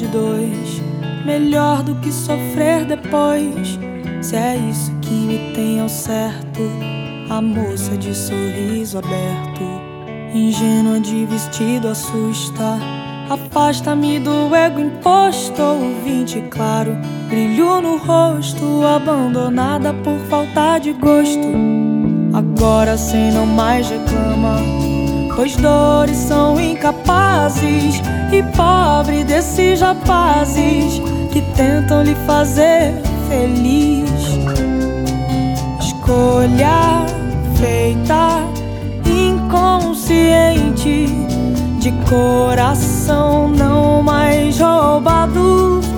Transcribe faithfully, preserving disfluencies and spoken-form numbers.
dois, melhor do que sofrer depois. Se é isso que me tem ao certo, a moça de sorriso aberto, ingênua de vestido assusta. Afasta-me do ego imposto, ouvinte claro, brilho no rosto, abandonada por falta de gosto. Agora cê não mais reclama, pois dores são incapazes, e pobre desses rapazes que tentam lhe fazer feliz. Escolha feita inconsciente, de coração não mais roubado.